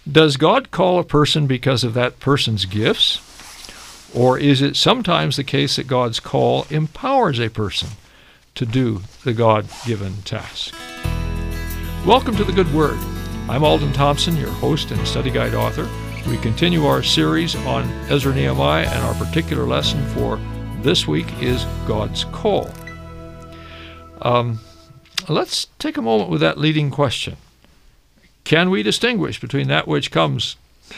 Does God call a person because of that person's gifts? Or is it sometimes the case that God's call empowers a person to do the God-given task? Welcome to The Good Word. I'm Alden Thompson, your host and study guide author. We continue our series on Ezra Nehemiah, and our particular lesson for this week is God's call. Let's take a moment with that leading question. Can we distinguish between that which comes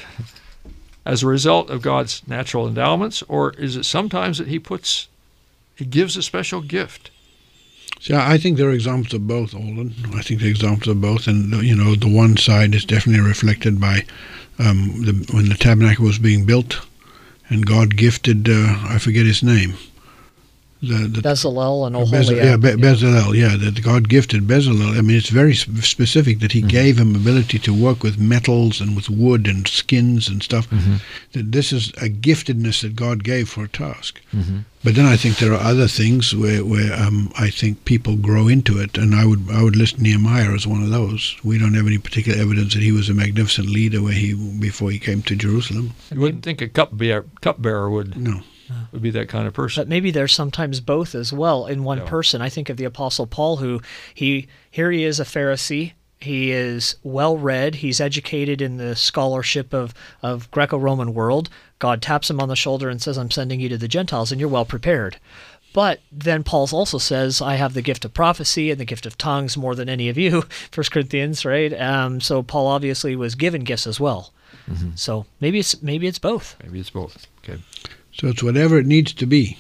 as a result of God's natural endowments, or is it sometimes that He gives a special gift? So I think there are examples of both, Alden. I think there are examples of both, and the one side is definitely reflected by when the tabernacle was being built, and God gifted I forget his name. Bezalel and Oholiab. Bezalel, that God gifted Bezalel. I mean, it's very specific that he gave him ability to work with metals and with wood and skins and stuff. That this is a giftedness that God gave for a task. But then I think there are other things where I think people grow into it, and I would list Nehemiah as one of those. We don't have any particular evidence that he was a magnificent leader before he came to Jerusalem. You wouldn't think a cupbearer would. No. Would be that kind of person. But maybe there's sometimes both as well in one person. I think of the Apostle Paul, who he is a Pharisee. He is well-read. He's educated in the scholarship of Greco-Roman world. God taps him on the shoulder and says, I'm sending you to the Gentiles, and you're well prepared. But then Paul also says, I have the gift of prophecy and the gift of tongues more than any of you, 1 Corinthians, right? So Paul obviously was given gifts as well. So maybe it's both. Maybe it's both. Okay. So it's whatever it needs to be.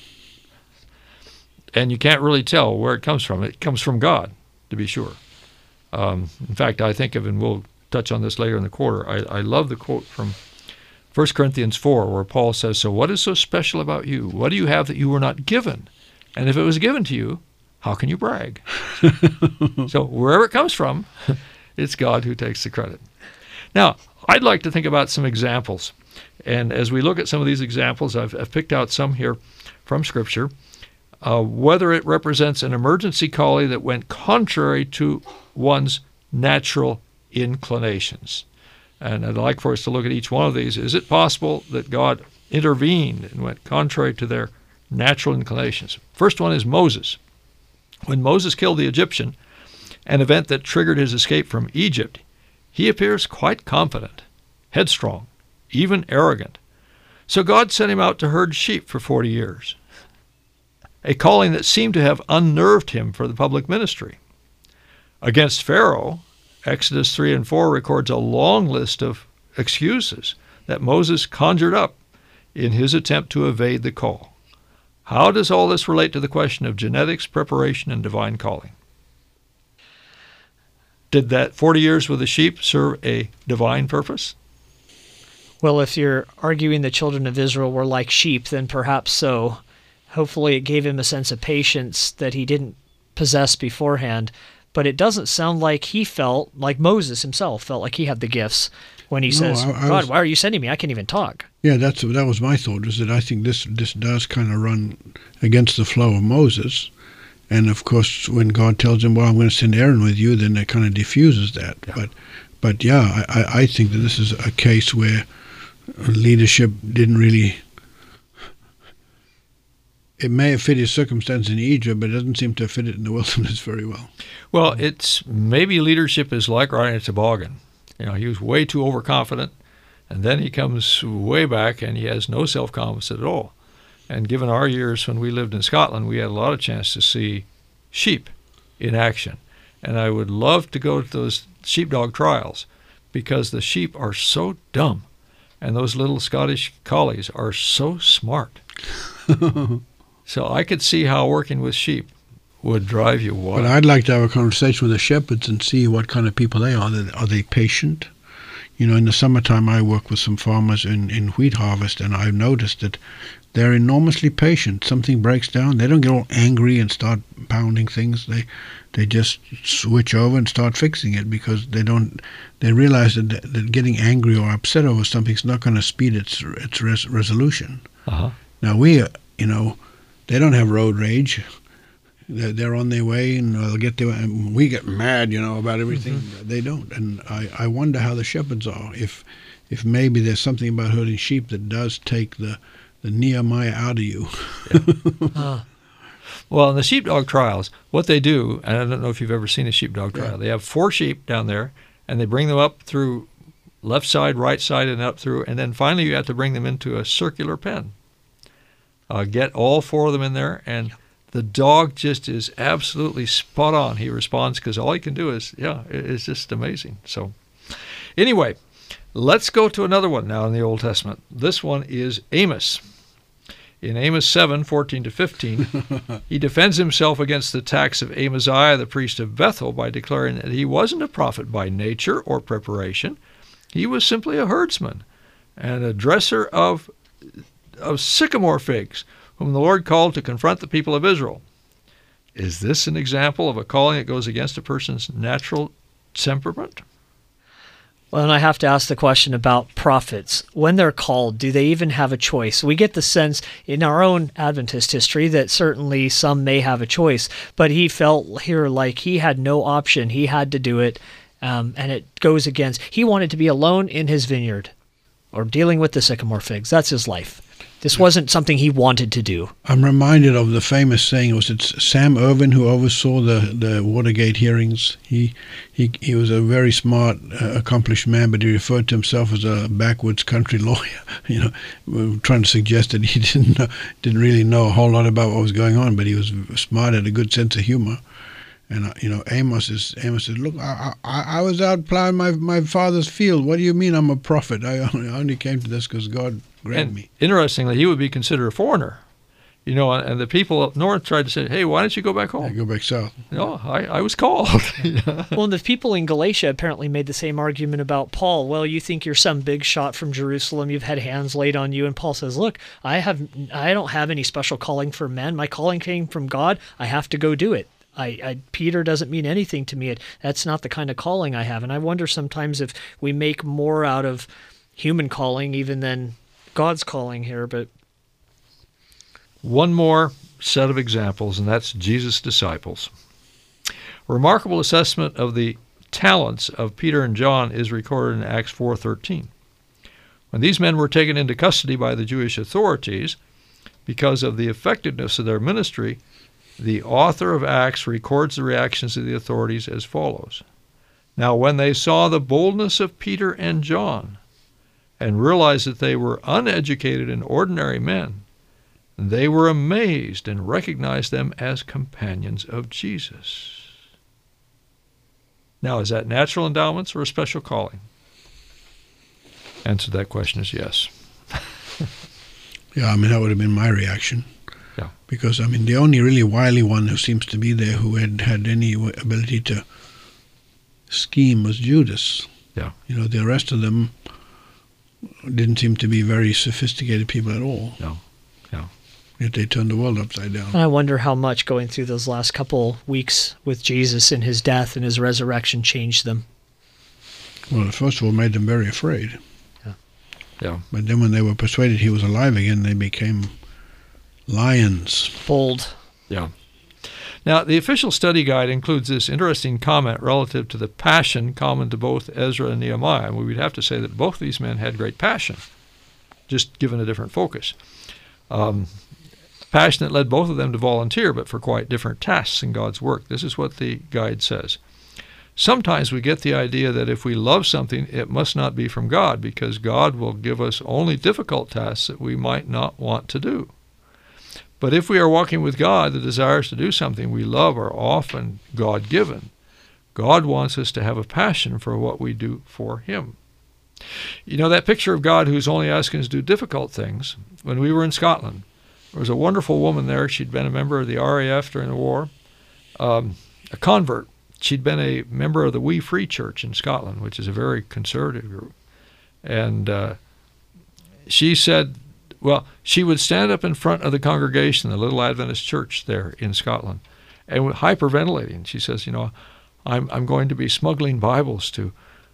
And you can't really tell where it comes from. It comes from God, to be sure. In fact, I think of, and we'll touch on this later in the quarter, I love the quote from 1 Corinthians 4, where Paul says, so what is so special about you? What do you have that you were not given? And if it was given to you, how can you brag? So wherever it comes from, it's God who takes the credit. Now, I'd like to think about some examples. And as we look at some of these examples, I've picked out some here from Scripture, whether it represents an emergency calling that went contrary to one's natural inclinations. And I'd like for us to look at each one of these. Is it possible that God intervened and went contrary to their natural inclinations? First one is Moses. When Moses killed the Egyptian, an event that triggered his escape from Egypt, he appears quite confident, headstrong, even arrogant. So God sent him out to herd sheep for 40 years, a calling that seemed to have unnerved him for the public ministry. Against Pharaoh, Exodus 3 and 4 records a long list of excuses that Moses conjured up in his attempt to evade the call. How does all this relate to the question of genetics, preparation, and divine calling? Did that 40 years with the sheep serve a divine purpose? Well, if you're arguing the children of Israel were like sheep, then perhaps so. Hopefully it gave him a sense of patience that he didn't possess beforehand. But it doesn't sound like he felt, like Moses himself felt like he had the gifts when he says, God, why are you sending me? I can't even talk. Yeah, that was my thought, is that I think this does kind of run against the flow of Moses. And of course, when God tells him, well, I'm going to send Aaron with you, then it kind of diffuses that. Yeah. But I think that this is a case where leadership didn't really, it may have fit his circumstance in Egypt, but it doesn't seem to fit it in the wilderness very well. Well, it's maybe leadership is like riding a toboggan. He was way too overconfident, and then he comes way back and he has no self-confidence at all. And given our years when we lived in Scotland, we had a lot of chance to see sheep in action. And I would love to go to those sheepdog trials because the sheep are so dumb. And those little Scottish collies are so smart. So I could see how working with sheep would drive you wild. But I'd like to have a conversation with the shepherds and see what kind of people they are. Are they patient? In the summertime I work with some farmers in wheat harvest, and I've noticed that they're enormously patient. Something breaks down, they don't get all angry and start pounding things. They just switch over and start fixing it because they realize that getting angry or upset over something is not going to speed its resolution. Uh-huh. Now they don't have road rage. they're on their way and they'll get there. And we get mad, about everything. They don't. And I wonder how the shepherds are. If maybe there's something about herding sheep that does take the Nehemiah out of you. Well, in the sheepdog trials, what they do, and I don't know if you've ever seen a sheepdog trial, they have 4 sheep down there, and they bring them up through left side, right side, and up through, and then finally you have to bring them into a circular pen. Get all 4 of them in there, and the dog just is absolutely spot on. He responds because all he can do is, it's just amazing. So anyway, let's go to another one now in the Old Testament. This one is Amos. In Amos 7:14-15, he defends himself against the attacks of Amaziah, the priest of Bethel, by declaring that he wasn't a prophet by nature or preparation. He was simply a herdsman and a dresser of sycamore figs, whom the Lord called to confront the people of Israel. Is this an example of a calling that goes against a person's natural temperament? Well, and I have to ask the question about prophets. When they're called, do they even have a choice? We get the sense in our own Adventist history that certainly some may have a choice, but he felt here like he had no option. He had to do it, and it goes against. He wanted to be alone in his vineyard or dealing with the sycamore figs. That's his life. This wasn't something he wanted to do. I'm reminded of the famous saying. Was it Sam Ervin who oversaw the Watergate hearings? He was a very smart, accomplished man, but he referred to himself as a backwoods country lawyer. Trying to suggest that he didn't really know a whole lot about what was going on, but he was smart, had a good sense of humor. And Amos said, "Look, I was out plowing my father's field. What do you mean I'm a prophet? I only came to this because God granted me." Interestingly, he would be considered a foreigner. And the people up north tried to say, "Hey, why don't you go back home?" I go back south. No, I was called. Well, and the people in Galatia apparently made the same argument about Paul. Well, you think you're some big shot from Jerusalem. You've had hands laid on you. And Paul says, look, I don't have any special calling for men. My calling came from God. I have to go do it. Peter doesn't mean anything to me. That's not the kind of calling I have. And I wonder sometimes if we make more out of human calling even than God's calling here. But one more set of examples, and that's Jesus' disciples. A remarkable assessment of the talents of Peter and John is recorded in Acts 4:13. When these men were taken into custody by the Jewish authorities because of the effectiveness of their ministry, the author of Acts records the reactions of the authorities as follows. Now, when they saw the boldness of Peter and John and realized that they were uneducated and ordinary men, they were amazed and recognized them as companions of Jesus. Now, is that natural endowments or a special calling? Answer to that question is yes. Yeah, that would have been my reaction. Yeah. Because, the only really wily one who seems to be there who had any ability to scheme was Judas. Yeah. The rest of them didn't seem to be very sophisticated people at all. No. Yet they turned the world upside down. And I wonder how much going through those last couple weeks with Jesus and his death and his resurrection changed them. Well, first of all, it made them very afraid. Yeah. But then when they were persuaded he was alive again, they became lions. Bold. Yeah. Now, the official study guide includes this interesting comment relative to the passion common to both Ezra and Nehemiah. And we would have to say that both of these men had great passion, just given a different focus. Passion that led both of them to volunteer, but for quite different tasks in God's work. This is what the guide says. Sometimes we get the idea that if we love something, it must not be from God, because God will give us only difficult tasks that we might not want to do. But if we are walking with God, the desires to do something we love are often God-given. God wants us to have a passion for what we do for Him. That picture of God who's only asking us to do difficult things, when we were in Scotland, there was a wonderful woman there. She'd been a member of the RAF during the war, a convert. She'd been a member of the We Free Church in Scotland, which is a very conservative group. And she said, she would stand up in front of the congregation, the little Adventist church there in Scotland, and hyperventilating. She says, I'm going to be smuggling Bibles to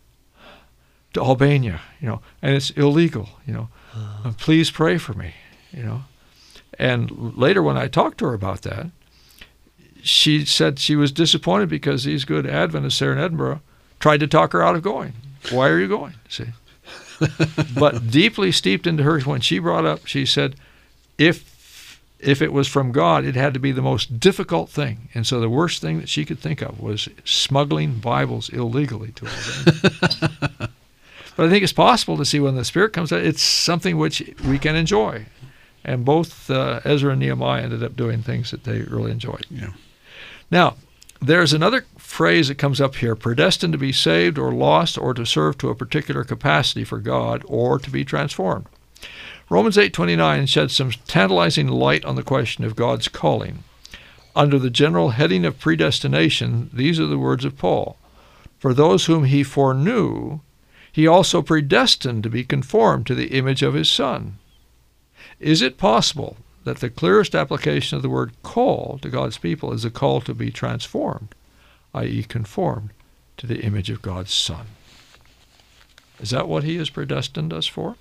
Albania, and it's illegal, please pray for me, And later when I talked to her about that, she said she was disappointed because these good Adventists there in Edinburgh tried to talk her out of going. Why are you going? See, but deeply steeped into her, when she brought up, she said, if it was from God, it had to be the most difficult thing. And so the worst thing that she could think of was smuggling Bibles illegally to Albania. But I think it's possible to see when the Spirit comes out, it's something which we can enjoy. And both Ezra and Nehemiah ended up doing things that they really enjoyed. Yeah. Now, there's another phrase that comes up here, predestined to be saved or lost or to serve to a particular capacity for God or to be transformed. Romans 8:29 sheds some tantalizing light on the question of God's calling. Under the general heading of predestination, these are the words of Paul. For those whom he foreknew, he also predestined to be conformed to the image of his Son. Is it possible that the clearest application of the word call to God's people is a call to be transformed, i.e. conformed to the image of God's Son? Is that what he has predestined us for?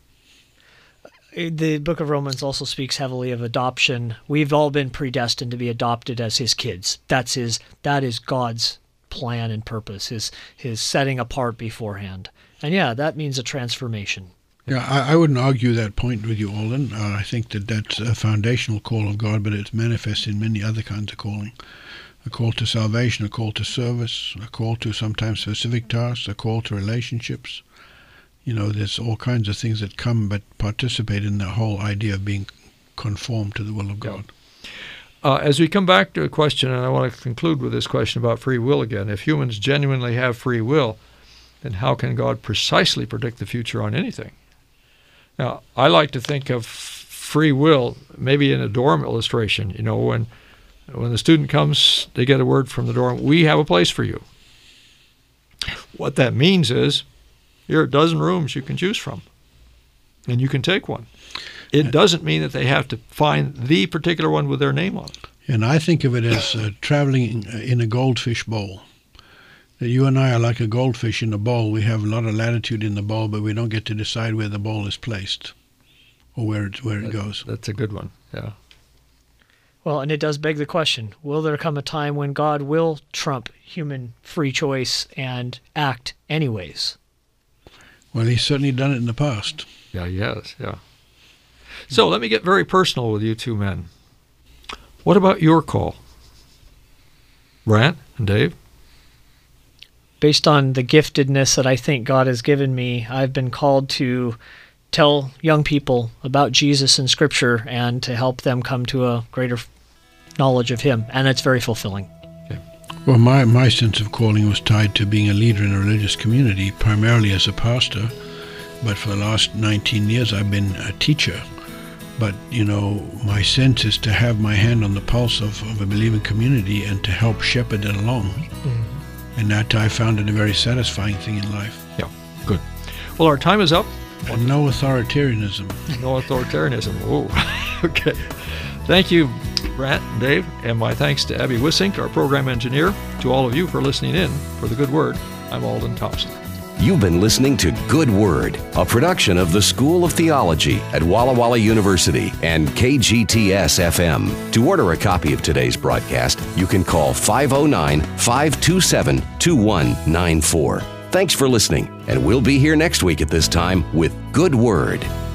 The book of Romans also speaks heavily of adoption. We've all been predestined to be adopted as his kids. That is God's plan and purpose, his setting apart beforehand. And yeah, that means a transformation. Yeah, I wouldn't argue that point with you, Alden. I think that's a foundational call of God, but it's manifest in many other kinds of calling. A call to salvation, a call to service, a call to sometimes specific tasks, a call to relationships. There's all kinds of things that come but participate in the whole idea of being conformed to the will of God. As we come back to a question, and I want to conclude with this question about free will again, if humans genuinely have free will, then how can God precisely predict the future on anything? Now, I like to think of free will maybe in a dorm illustration. When the student comes, they get a word from the dorm, we have a place for you. What that means is, here are a dozen rooms you can choose from, and you can take one. It doesn't mean that they have to find the particular one with their name on it. And I think of it as traveling in a goldfish bowl. That you and I are like a goldfish in a bowl. We have a lot of latitude in the bowl, but we don't get to decide where the bowl is placed or where it goes. That's a good one, yeah. Well, and it does beg the question, will there come a time when God will trump human free choice and act anyways? Well, he's certainly done it in the past. Yeah, he has, yeah. So let me get very personal with you two men. What about your call? Brant and Dave? Based on the giftedness that I think God has given me, I've been called to tell young people about Jesus in Scripture and to help them come to a greater knowledge of him, and it's very fulfilling. Well, my sense of calling was tied to being a leader in a religious community, primarily as a pastor, but for the last 19 years I've been a teacher. But, my sense is to have my hand on the pulse of a believing community and to help shepherd it along. Mm-hmm. And that I found it a very satisfying thing in life. Yeah, good. Well, our time is up. And no authoritarianism. No authoritarianism. Oh, okay. Thank you, Brant and Dave, and my thanks to Abby Wissink, our program engineer, to all of you for listening in. For The Good Word, I'm Alden Thompson. You've been listening to Good Word, a production of the School of Theology at Walla Walla University and KGTS-FM. To order a copy of today's broadcast, you can call 509-527-2194. Thanks for listening, and we'll be here next week at this time with Good Word.